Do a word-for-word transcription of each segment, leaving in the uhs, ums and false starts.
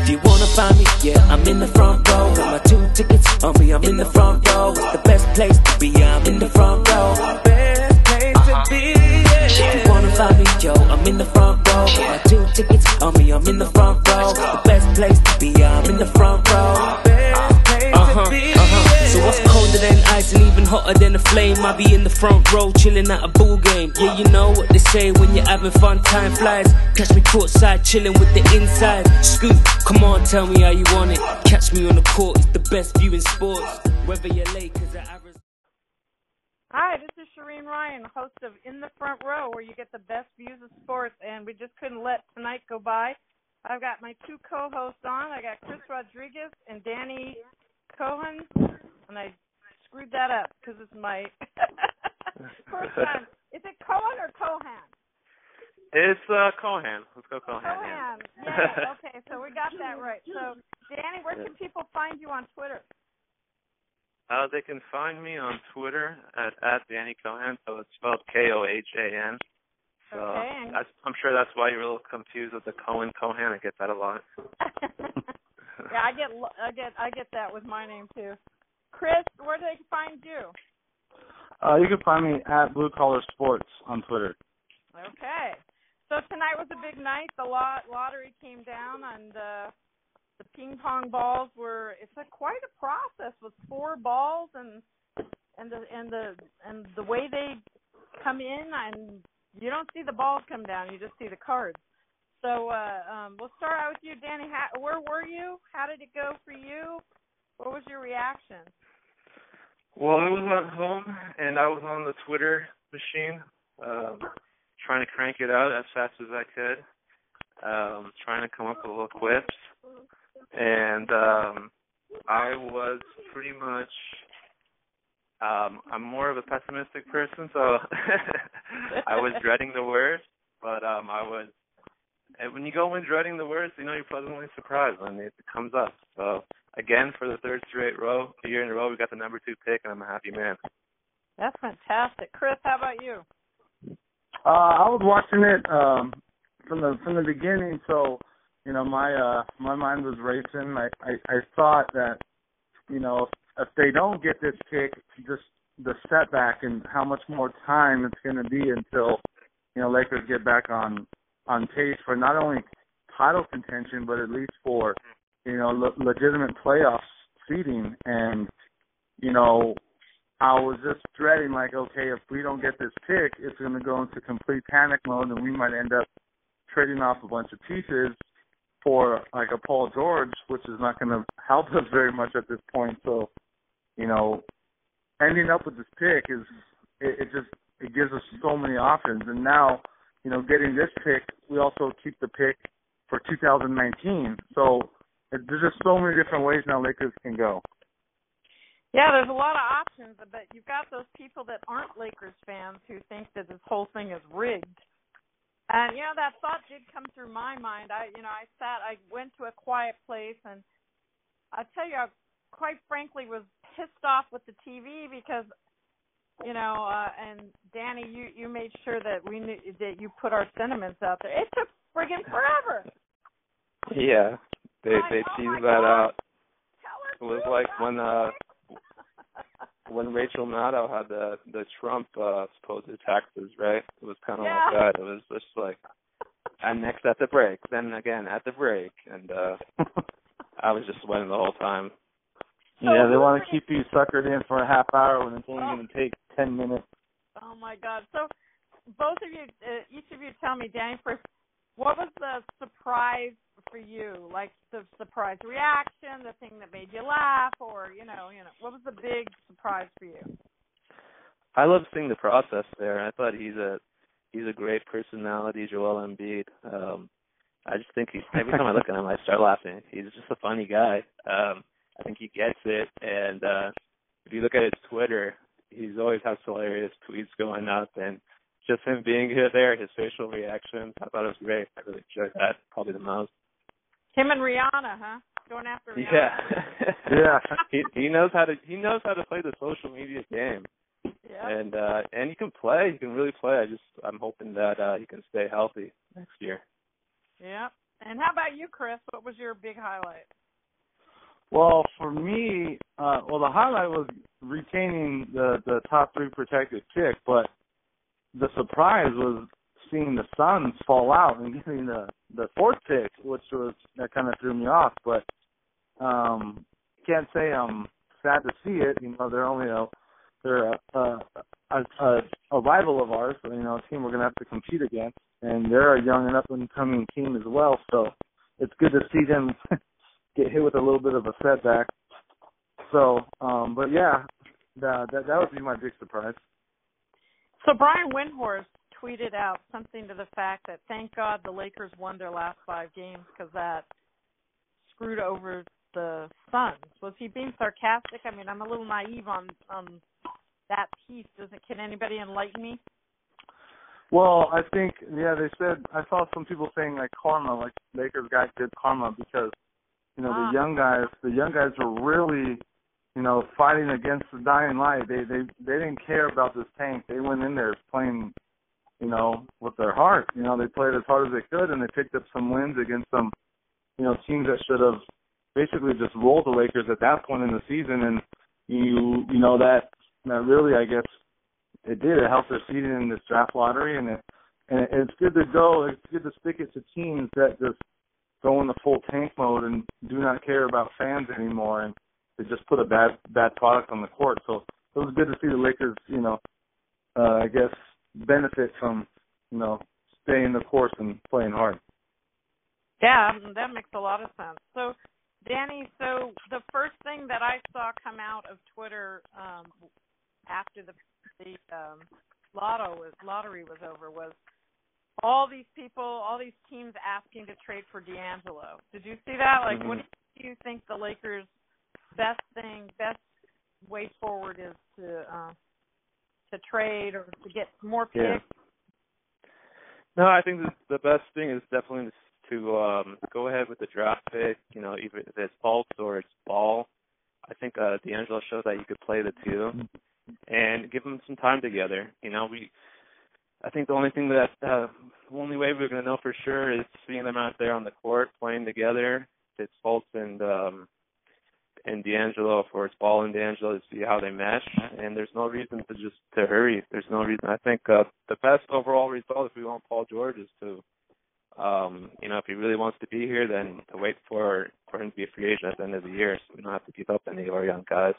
If you wanna find me, yeah, I'm in the front row. Got my two tickets on me, I'm in the front row. It's the best place to be, yeah, I'm in the front row. Best place uh-huh. to be, yeah. If you wanna find me, yo, I'm in the front row. Got my two tickets on me, I'm in the front row. It's the best place to be, yeah, I'm in the front row. Best place uh-huh. to be, uh-huh. So what's colder than ice and even hotter than a flame? I be in the front row, chilling at a ball game. Yeah, you know what they say, when you're having fun, time flies. Catch me courtside, chilling with the inside. Scoop, come on, tell me how you want it. Catch me on the court, it's the best view in sports. Whether you're late, cause the average... Hi, this is Shireen Ryan, host of In the Front Row, where you get the best views of sports, and we just couldn't let tonight go by. I've got my two co-hosts on. I got Chris Rodriguez and Danny Cohen, and I screwed that up because it's my first time. Is it Cohen or Cohan? It's uh, Cohan. Let's go Cohan. Cohan. Yeah. yeah. Okay, so we got that right. So, Danny, where can people find you on Twitter? Uh, they can find me on Twitter at, at Danny Cohan, so it's spelled K O H A N. So okay. that's, I'm sure that's why you're a little confused with the Cohen Cohan. I get that a lot. yeah, I get I get I get that with my name too. Chris, where do they find you? Uh, you can find me at Blue Collar Sports on Twitter. Okay. So tonight was a big night. The lot, lottery came down, and uh, the ping pong balls were. It's a, quite a process with four balls, and and the and the and the way they come in, and you don't see the balls come down. You just see the cards. So uh, um, we'll start out with you, Danny. How, where were you? How did it go for you? What was your reaction? Well, I was at home, and I was on the Twitter machine, um, trying to crank it out as fast as I could, um, trying to come up with little quips. And um, I was pretty much, um, I'm more of a pessimistic person, so I was dreading the worst. But um, I was, and when you go in dreading the worst, you know, you're pleasantly surprised when it comes up. So, again, for the third straight row, a year in a row, we got the number two pick, and I'm a happy man. That's fantastic. Chris, how about you? Uh, I was watching it um, from the from the beginning, so you know my uh, my mind was racing. I, I I thought that you know if they don't get this pick, just the setback and how much more time it's going to be until you know Lakers get back on on pace for not only title contention but at least for you know le- legitimate playoff seeding. And you know. I was just dreading, like, okay, if we don't get this pick, it's going to go into complete panic mode, and we might end up trading off a bunch of pieces for, like, a Paul George, which is not going to help us very much at this point. So, you know, ending up with this pick is, it, it just, it gives us so many options. And now, you know, getting this pick, we also keep the pick for two thousand nineteen. So it, there's just so many different ways now Lakers can go. Yeah, there's a lot of options, but you've got those people that aren't Lakers fans who think that this whole thing is rigged. And, you know, that thought did come through my mind. I, you know, I sat, I went to a quiet place, and I tell you, I quite frankly was pissed off with the T V because, you know, uh, and Danny, you, you made sure that we knew that you put our sentiments out there. It took friggin' forever. Yeah, they I, they oh teased that God. out. It was like when uh. when Rachel Maddow had the the Trump uh, supposed taxes, right? It was kind of yeah. like that. It was just like, and next at the break, then again at the break, and uh, I was just sweating the whole time. So yeah, they want to keep you suckered in for a half hour when it's only oh. going to take ten minutes. Oh my God! So both of you, uh, each of you, tell me, Danny, first, what was the surprise for you? Like the surprise reaction, the thing that made you laugh, or you know, you know, what was the big surprise for you? I love seeing the process there. I thought he's a he's a great personality, Joel Embiid. Um, I just think he's every time I look at him, I start laughing. He's just a funny guy. Um, I think he gets it, and uh, if you look at his Twitter, he's always has hilarious tweets going up, and just him being here there, his facial reaction, I thought it was great. I really enjoyed that, probably the most. Him and Rihanna, huh? Going after Rihanna. Yeah, yeah. He he knows how to he knows how to play the social media game, yeah. and uh, and he can play. He can really play. I just I'm hoping that uh, he can stay healthy next year. Yeah. And how about you, Chris? What was your big highlight? Well, for me, uh, well, the highlight was retaining the, the top three protected pick, but the surprise was seeing the Suns fall out and getting the, the fourth pick, which was, that kind of threw me off. But um, can't say I'm sad to see it. You know, they're only a they're a a, a, a rival of ours. You know, a team we're going to have to compete against, and they're a young and up and coming team as well. So it's good to see them get hit with a little bit of a setback. So, um, but yeah, that, that that would be my big surprise. So Brian Windhorst tweeted out something to the fact that thank God the Lakers won their last five games because that screwed over the Suns. Was he being sarcastic? I mean, I'm a little naive on on that piece. Does it? Can anybody enlighten me? Well, I think yeah, they said I saw some people saying like karma, like Lakers got good karma because you know ah. the young guys, the young guys were really you know fighting against the dying light. They they they didn't care about this tank. They went in there playing you know with their heart. You know they played as hard as they could and they picked up some wins against some you know teams that should have basically just rolled the Lakers at that point in the season. And you you know that that really I guess. It did. It helped their seeding in this draft lottery, and it and it's good to go. It's good to stick it to teams that just go in the full tank mode and do not care about fans anymore, and they just put a bad bad product on the court. So it was good to see the Lakers, you know, uh, I guess benefit from you know staying the course and playing hard. Yeah, that makes a lot of sense. So, Danny, so the first thing that I saw come out of Twitter um, after the the um, lotto was, lottery was over was all these people, all these teams asking to trade for D'Angelo. Did you see that? Like, mm-hmm. What do you think the Lakers' best thing, best way forward is to uh, to trade or to get more picks? Yeah. No, I think the best thing is definitely to um, go ahead with the draft pick. You know, even if it's Fultz or it's Ball. I think uh, D'Angelo showed that you could play the two. And give them some time together. You know, we. I think the only thing that, uh, the only way we're going to know for sure is seeing them out there on the court playing together. It's Fultz and um, and D'Angelo, or it's Ball and D'Angelo, to see how they mesh. And there's no reason to just to hurry. There's no reason. I think uh, the best overall result, if we want Paul George, is to, um, you know, if he really wants to be here, then to wait for for him to be a free agent at the end of the year, so we don't have to give up any of our young guys.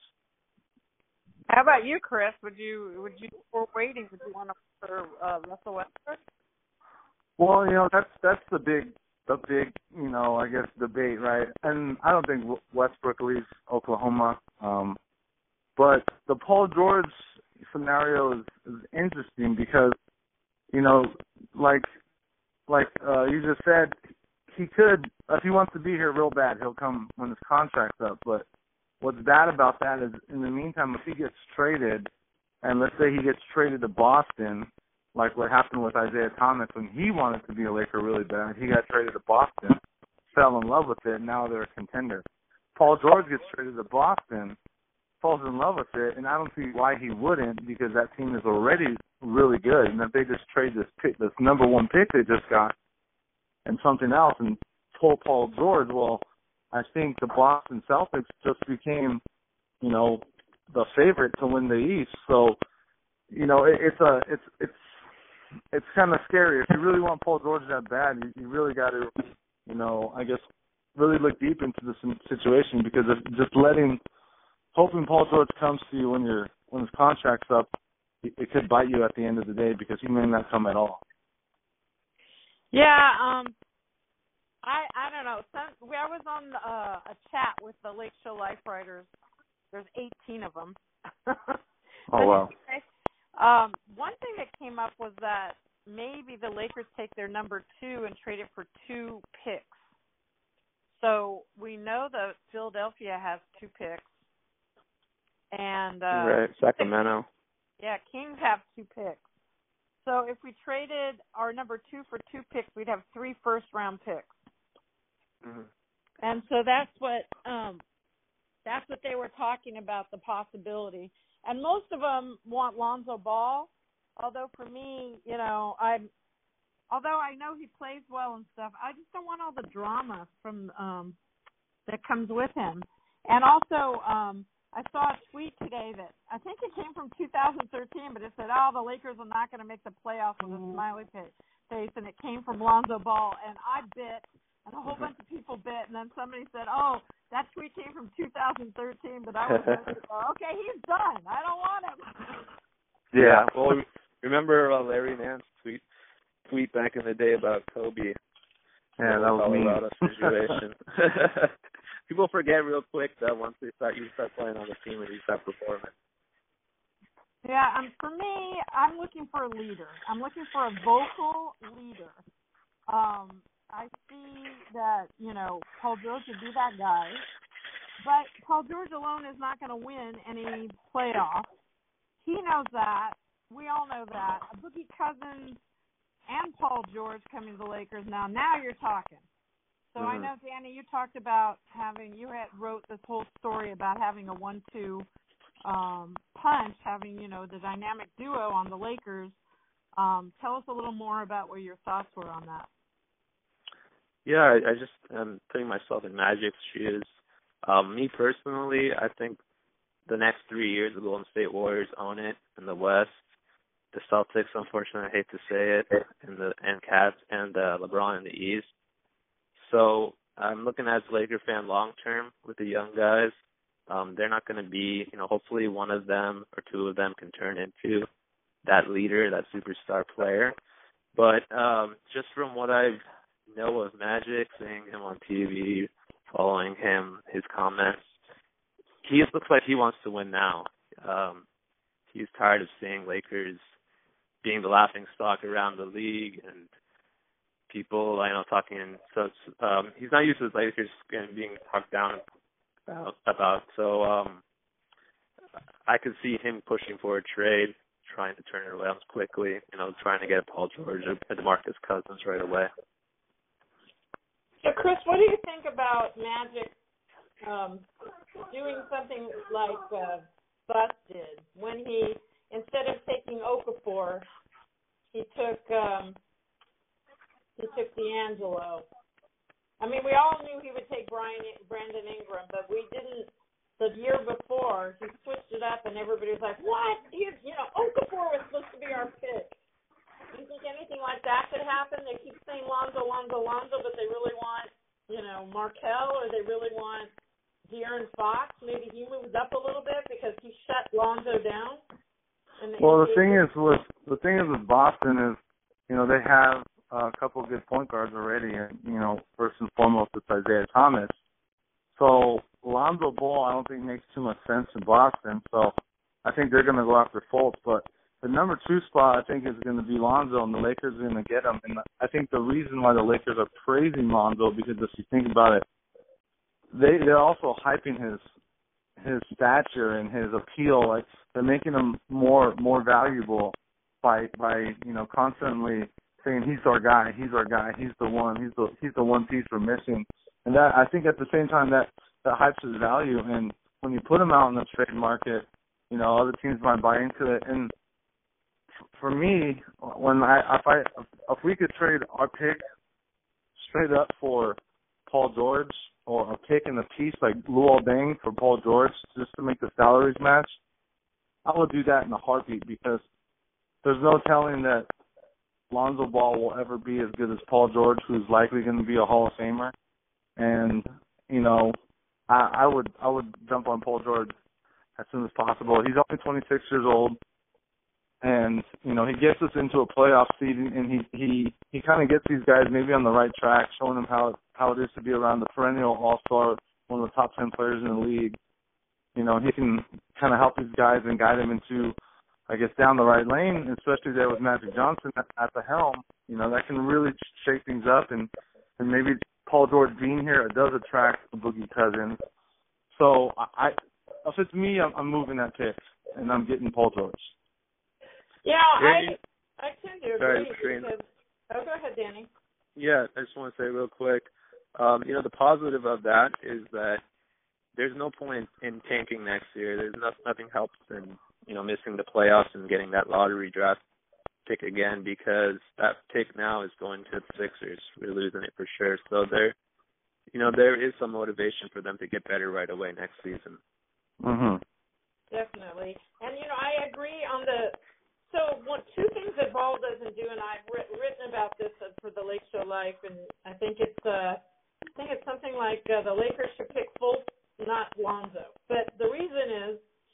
How about you, Chris? Would you, would you, for waiting, would you want to for uh, Russell Westbrook? Well, you know, that's that's the big, the big, you know, I guess debate, right? And I don't think Westbrook leaves Oklahoma, um, but the Paul George scenario is, is interesting because, you know, like, like uh, you just said, he could, if he wants to be here real bad, he'll come when his contract's up, but. What's bad about that is, in the meantime, if he gets traded, and let's say he gets traded to Boston, like what happened with Isaiah Thomas when he wanted to be a Laker really bad, he got traded to Boston, fell in love with it, and now they're a contender. Paul George gets traded to Boston, falls in love with it, and I don't see why he wouldn't, because that team is already really good, and if they just trade this pick, this number one pick they just got, and something else, and pull Paul George, well, I think the Boston Celtics just became, you know, the favorite to win the East. So, you know, it, it's a it's it's it's kind of scary. If you really want Paul George that bad, you, you really got to, you know, I guess, really look deep into the situation, because if just letting, hoping Paul George comes to you when you're when his contract's up, it, it could bite you at the end of the day, because he may not come at all. Yeah. Um. I, I don't know. Some, I was on uh, a chat with the Lake Show Life writers. There's eighteen of them. Oh, wow. Um, one thing that came up was that maybe the Lakers take their number two and trade it for two picks. So we know that Philadelphia has two picks. And uh, right, Sacramento. Yeah, Kings have two picks. So if we traded our number two for two picks, we'd have three first-round picks. Mm-hmm. And so that's what um, that's what they were talking about, the possibility. And most of them want Lonzo Ball, although for me, you know, I'm although I know he plays well and stuff, I just don't want all the drama from um, that comes with him. And also, um, I saw a tweet today that I think it came from two thousand thirteen, but it said, "Oh, the Lakers are not going to make the playoffs with a smiley face," and it came from Lonzo Ball, and I bit, and a whole bunch of people bit, and then somebody said, "Oh, that tweet came from two thousand thirteen," but I was like, oh, "Okay, he's done. I don't want him." Yeah, well, remember uh, Larry Nance tweet tweet back in the day about Kobe? Yeah, that was me. Situation. People forget real quick that once they start, you start playing on the team and you start performing. Yeah, um, for me, I'm looking for a leader. I'm looking for a vocal leader. Um, I see that, you know, Paul George would be that guy, but Paul George alone is not going to win any playoffs. He knows that. We all know that. Boogie Cousins and Paul George coming to the Lakers now. Now you're talking. So mm-hmm. I know, Danny, you talked about having, you had wrote this whole story about having a one two um, punch, having, you know, the dynamic duo on the Lakers. Um, tell us a little more about what your thoughts were on that. Yeah, I, I just am putting myself in Magic's shoes. Um, me personally, I think the next three years the Golden State Warriors own it in the West. The Celtics, unfortunately, I hate to say it, and the and Cavs and uh, LeBron in the East. So I'm looking as a Laker fan long term with the young guys. Um, they're not going to be, you know, hopefully one of them or two of them can turn into that leader, that superstar player. But um, just from what I know of Magic, seeing him on T V, following him, his comments, he looks like he wants to win now. Um, he's tired of seeing Lakers being the laughing stock around the league and people, I know, talking. So um, he's not used to the Lakers being talked down about. about. So um, I could see him pushing for a trade, trying to turn it around quickly, you know, trying to get Paul George or DeMarcus Cousins right away. So, Chris, what do you think about Magic um, doing something like uh, Bus did when he, instead of taking Okafor, he took um, he took D'Angelo. I mean, we all knew he would take Brian, Brandon Ingram, but we didn't. The year before, he switched it up, and everybody was like, "What? You, you know, Okafor was supposed to be our pick." Do you think anything like that could happen? They keep saying Lonzo, Lonzo, Lonzo, but they really want, you know, Markelle, or they really want De'Aaron Fox. Maybe he moves up a little bit because he shut Lonzo down. And well, the thing is with the thing is with Boston is, you know, they have a couple of good point guards already, and you know, first and foremost it's Isaiah Thomas. So Lonzo Ball, I don't think makes too much sense in Boston. So I think they're going to go after Fultz, but the number two spot, I think, is going to be Lonzo, and the Lakers are going to get him. And I think the reason why the Lakers are praising Lonzo, because if you think about it, they they're also hyping his his stature and his appeal. Like they're making him more more valuable by by you know constantly saying he's our guy, he's our guy, he's the one, he's the he's the one piece we're missing. And that I think at the same time that that hypes his value. And when you put him out in the trade market, you know other teams might buy into it. And for me, when I if I if we could trade our pick straight up for Paul George, or a pick and a piece like Luol Deng for Paul George just to make the salaries match, I would do that in a heartbeat, because there's no telling that Lonzo Ball will ever be as good as Paul George, who's likely going to be a Hall of Famer. And you know, I, I would I would jump on Paul George as soon as possible. He's only twenty-six years old. And, you know, he gets us into a playoff seed, and he he, he kind of gets these guys maybe on the right track, showing them how, how it is to be around the perennial all-star, one of the top ten players in the league. You know, he can kind of help these guys and guide them into, I guess, down the right lane, especially there with Magic Johnson at, at the helm. You know, that can really shake things up, and, and maybe Paul George being here, it does attract the Boogie Cousins. So, I, if it's me, I'm, I'm moving that pick, and I'm getting Paul George. Yeah, I I tend to agree. Sorry, because, oh, go ahead, Danny. Yeah, I just want to say real quick, um, you know, the positive of that is that there's no point in tanking next year. There's no, nothing helps in, you know, missing the playoffs and getting that lottery draft pick again because that pick now is going to the Sixers. We're losing it for sure. So there, you know, there is some motivation for them to get better right away next season. Mhm. Definitely. And, you know, I agree on the – so one, two things that Ball doesn't do, and I've writ- written about this for the Lake Show Life, and I think it's uh, I think it's something like uh, the Lakers should pick Fultz, not Lonzo. But the reason is,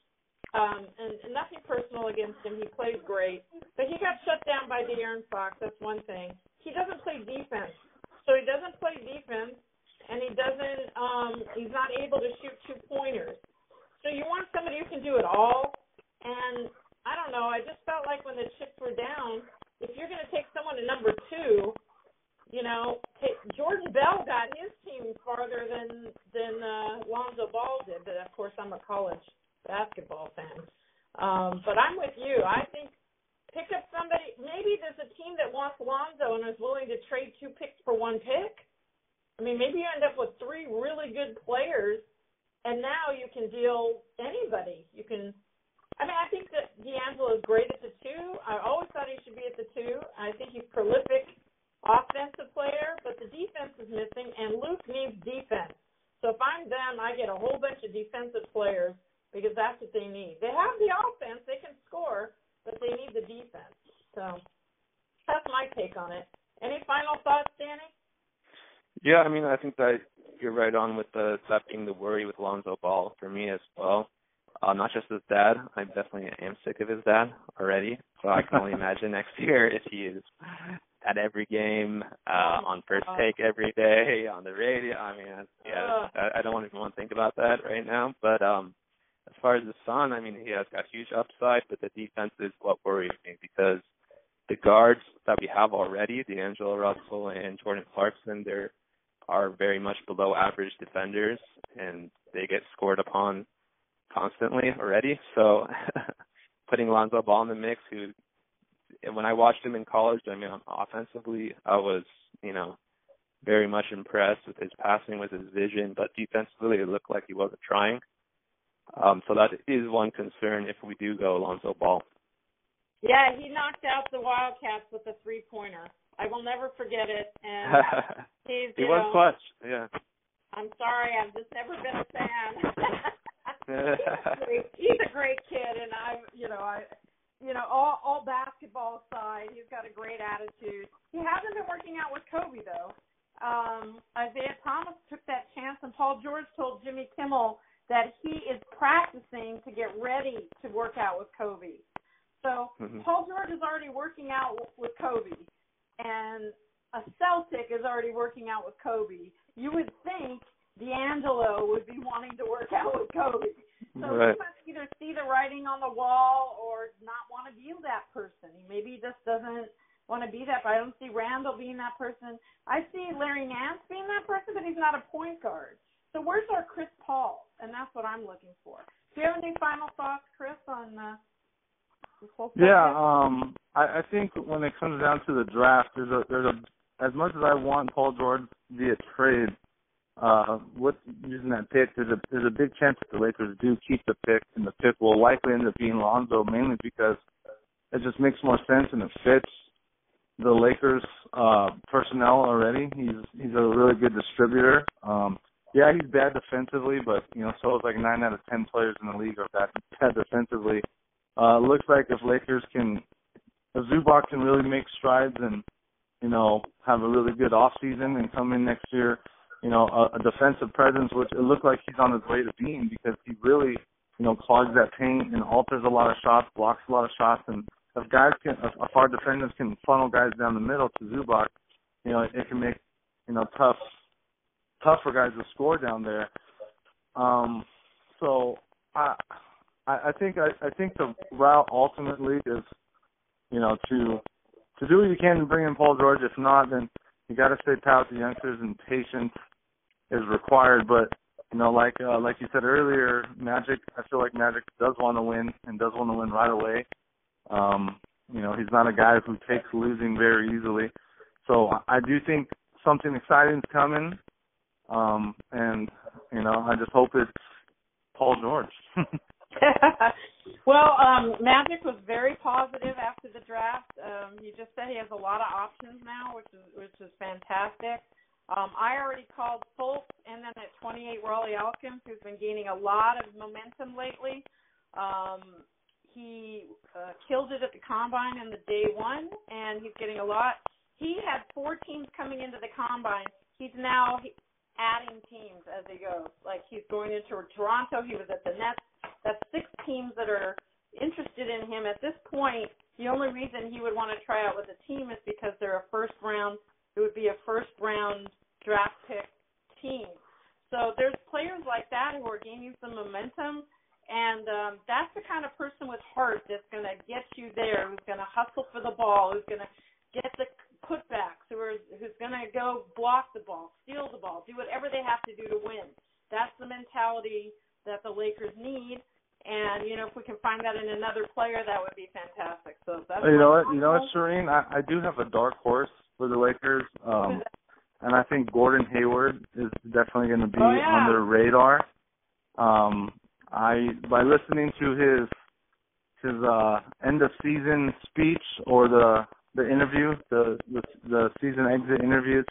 um, and, and nothing personal against him, he plays great, but he got shut down by De'Aaron Fox, that's one thing. He doesn't play defense. So he doesn't play defense, and he doesn't um, – he's not able to shoot two-pointers. So you want somebody who can do it all, and I don't know, I just felt like when the chips were down, if you're going to take someone to number two, you know, take, Jordan Bell got his team farther than than uh, Lonzo Ball did, but of course I'm a college basketball fan. Um, but I'm with you. I think pick up somebody, maybe there's a team that wants Lonzo and is willing to trade two picks for one pick. I mean, maybe you end up with three really good players. And now you can deal anybody. You can, I mean, I think that D'Angelo is great at the two. I always thought he should be at the two. I think he's a prolific offensive player, but the defense is missing, and Luke needs defense. So if I'm them, I get a whole bunch of defensive players because that's what they need. They have the offense. They can score, but they need the defense. So that's my take on it. Any final thoughts, Danny? Yeah, I mean, I think that you're right on with the that being the worry with Lonzo Ball for me as well. Uh, not just his dad. I definitely am sick of his dad already. So I can only imagine next year if he is at every game, uh, on first take every day, on the radio. I mean, yeah, I, I don't want to even want to think about that right now. But um, as far as the son, I mean, he has got huge upside, but the defense is what worries me because the guards that we have already, D'Angelo Russell and Jordan Clarkson, they're are very much below average defenders, and they get scored upon constantly already. So putting Lonzo Ball in the mix, who, when I watched him in college, I mean, offensively, I was, you know, very much impressed with his passing, with his vision, but defensively, it looked like he wasn't trying. Um, so that is one concern if we do go Lonzo Ball. Yeah, he knocked out the Wildcats with a three-pointer. I will never forget it. And he's, he was know, clutch, yeah. I'm sorry, I've just never been a fan. he's, he's a great kid, and I, you know, I, you know, all, all basketball aside, he's got a great attitude. He hasn't been working out with Kobe though. Um, Isaiah Thomas took that chance, and Paul George told Jimmy Kimmel that he is practicing to get ready to work out with Kobe. So mm-hmm. Paul George is already working out with Kobe. And a Celtic is already working out with Kobe. You would think D'Angelo would be wanting to work out with Kobe. So right. He must either see the writing on the wall or not want to be that person. Maybe he just doesn't want to be that. But I don't see Randall being that person. I see Larry Nance being that person, but he's not a point guard. So where's our Chris Paul? And that's what I'm looking for. Do you have any final thoughts, Chris, on uh, this whole subject? Yeah, um, I, I think when it comes down to the draft, there's a there's a as much as I want Paul George via trade, uh, with using that pick, there's a there's a big chance that the Lakers do keep the pick, and the pick will likely end up being Lonzo, mainly because it just makes more sense and it fits the Lakers uh, personnel already. He's he's a really good distributor. Um, yeah, he's bad defensively, but you know, so is like nine out of ten players in the league are bad, bad defensively. Uh, looks like if Lakers can, if Zubac can really make strides and, you know, have a really good off season and come in next year, you know, a, a defensive presence, which it looked like he's on his way to being because he really, you know, clogs that paint and alters a lot of shots, blocks a lot of shots, and if guys can, if, if our defenders can funnel guys down the middle to Zubac, you know, it, it can make, you know, tough, tough for guys to score down there. Um, so I. I think I, I think the route ultimately is, you know, to to do what you can to bring in Paul George. If not, then you got to stay pat with the youngsters, and patience is required. But you know, like uh, like you said earlier, Magic. I feel like Magic does want to win and does want to win right away. Um, you know, he's not a guy who takes losing very easily. So I do think something exciting is coming, um, and you know, I just hope it's Paul George. Well, um, Magic was very positive after the draft. Um, he just said he has a lot of options now, which is which is fantastic. Um, I already called Fultz, and then at twenty-eight, Raleigh Elkins, who's been gaining a lot of momentum lately. Um, he uh, killed it at the combine in the day one, and he's getting a lot. He had four teams coming into the combine. He's now adding teams as he goes. Like he's going into Toronto. He was at the Nets. That's six teams that are interested in him. At this point, the only reason he would want to try out with a team is because they're a first round, it would be a first round draft pick team. So there's players like that who are gaining some momentum, and um, that's the kind of person with heart that's going to get you there, who's going to hustle for the ball, who's going to get the putbacks, who are, who's going to go block the ball, steal the ball, do whatever they have to do to win. That's the mentality that the Lakers need. And, you know, if we can find that in another player, that would be fantastic. So that's you know what, you know what, Shireen, I, I do have a dark horse for the Lakers, um, and I think Gordon Hayward is definitely going to be oh, yeah. on their radar. Um, I by listening to his his uh, end of season speech or the the interview, the the, the season exit interviews,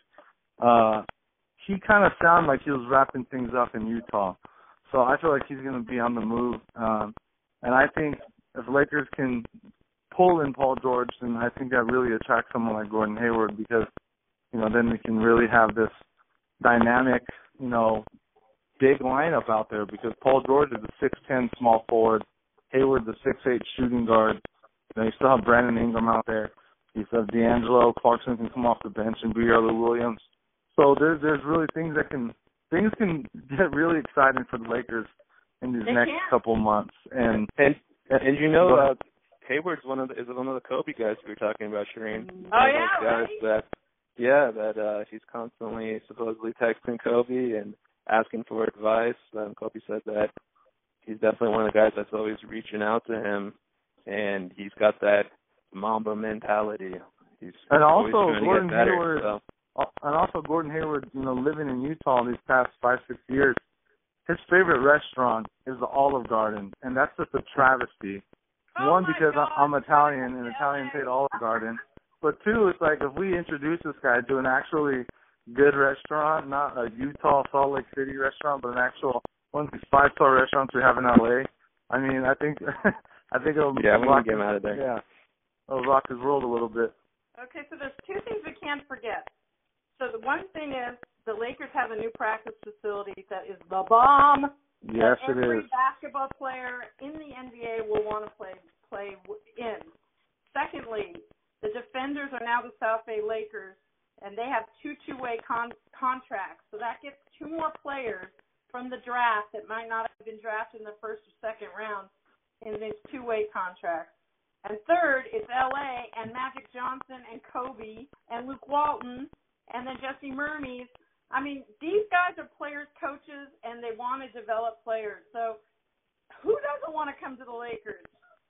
uh, he kind of sounded like he was wrapping things up in Utah. So I feel like he's going to be on the move. Um, and I think if Lakers can pull in Paul George, then I think that really attracts someone like Gordon Hayward because, you know, then we can really have this dynamic, you know, big lineup out there because Paul George is a six ten small forward. Hayward's a six eight shooting guard. You know, you still have Brandon Ingram out there. You still have D'Angelo. Clarkson can come off the bench and be Arlo Williams. So there's, there's really things that can – Things can get really exciting for the Lakers in these they next can. couple months, and and and you know uh, Hayward's one of the, is one of the Kobe guys we were talking about, Shireen. Oh yeah, guys right? that yeah, that uh, he's constantly supposedly texting Kobe and asking for advice. Um, Kobe said that he's definitely one of the guys that's always reaching out to him, and he's got that Mamba mentality. He's and always also trying to Gordon get better, Hayward. so. And also Gordon Hayward, you know, living in Utah these past five, six years, his favorite restaurant is the Olive Garden, and that's just a travesty. Oh One, because God. I'm Italian, and Italians hate Olive Garden. But two, it's like if we introduce this guy to an actually good restaurant, not a Utah, Salt Lake City restaurant, but an actual one of these five-star restaurants we have in L A, I mean, I think I think it'll yeah, we rock can get him out of there. Yeah, it'll rock his world a little bit. Okay, so there's two things we can't forget. So the one thing is the Lakers have a new practice facility that is the bomb. Yes, it every is. basketball player in the N B A will want to play play in. Secondly, the defenders are now the South Bay Lakers, and they have two two-way con- contracts. So that gets two more players from the draft that might not have been drafted in the first or second round in these two-way contracts. And third, it's L A and Magic Johnson and Kobe and Luke Walton. And then Jesse Mermes. I mean, these guys are players, coaches, and they want to develop players. So who doesn't want to come to the Lakers?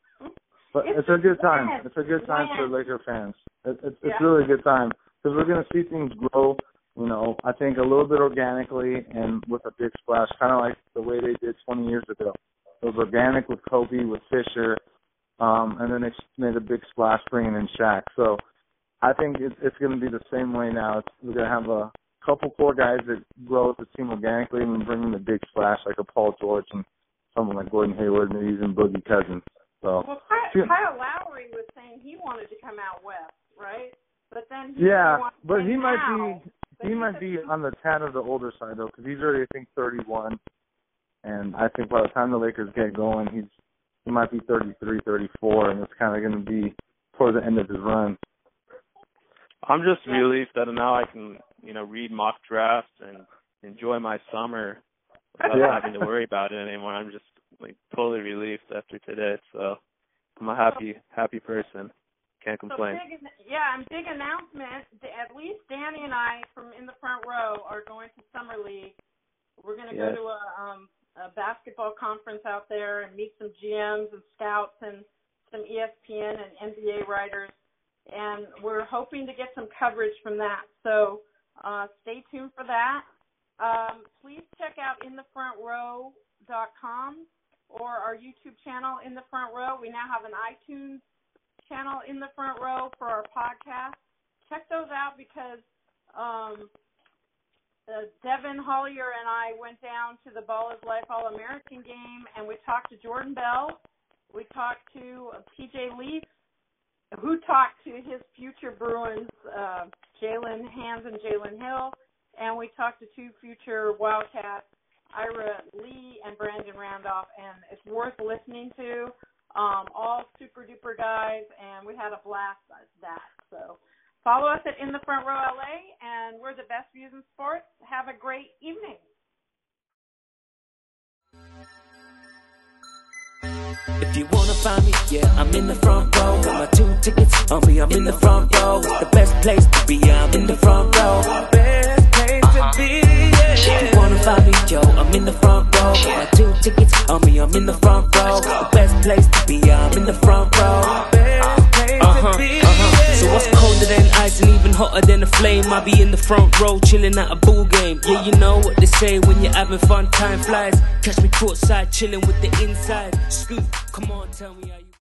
But it's, it's a good time. Land. It's a good time Land. for Laker fans. It, it's it's Yeah. really a good time because we're going to see things grow, you know, I think a little bit organically and with a big splash, kind of like the way they did twenty years ago. It was organic with Kobe, with Fisher, um, and then they made a big splash bringing in Shaq. So I think it's, it's going to be the same way now. It's, we're going to have a couple core guys that grow the team organically and bring in the big splash like a Paul George and someone like Gordon Hayward, maybe even Boogie Cousins. So, well, Kyle, Kyle Lowry was saying he wanted to come out west, right? But then he yeah, wants to but play he might now. be But he might be on the tad of the older side though, because he's already I think thirty-one, and I think by the time the Lakers get going, he's he might be thirty-three, thirty-four, and it's kind of going to be toward the end of his run. I'm just Yeah. relieved that now I can, you know, read mock drafts and enjoy my summer without Yeah. having to worry about it anymore. I'm just like totally relieved after today. So I'm a happy, happy person. Can't complain. So big, yeah, and big announcement. At least Danny and I from In the Front Row are going to Summer League. We're going to Yes. go to a, um, a basketball conference out there and meet some G Ms and scouts and some E S P N and N B A writers. And we're hoping to get some coverage from that. So uh, stay tuned for that. Um, please check out in the front row dot com or our YouTube channel, In the Front Row. We now have an iTunes channel, In the Front Row, for our podcast. Check those out because um, uh, Devin Hollier and I went down to the Ball is Life All-American game, and we talked to Jordan Bell. We talked to uh, P J Leaf, who talked to his future Bruins, uh, Jalen Hands and Jalen Hill, and we talked to two future Wildcats, Ira Lee and Brandon Randolph, and it's worth listening to. Um, all super duper guys, and we had a blast at that. So follow us at In the Front Row L A, and we're the best views in sports. Have a great evening. If you wanna find me, yeah, I'm in the front row. Got my two tickets on me, I'm in the front row. It's the best place to be, I'm in the front row. Best place uh-huh. to be, yeah. If you wanna find me, yo, I'm in the front row. Got my two tickets on me, I'm in the front row. The best place to be, I'm in the front row. Best place uh-huh. to be, uh-huh. So what's colder than ice and even hotter than a flame? I be in the front row, chilling at a ball game. Yeah, you know what they say, when you're having fun, time flies. Catch me courtside, chilling with the inside. Scoop, come on, tell me how you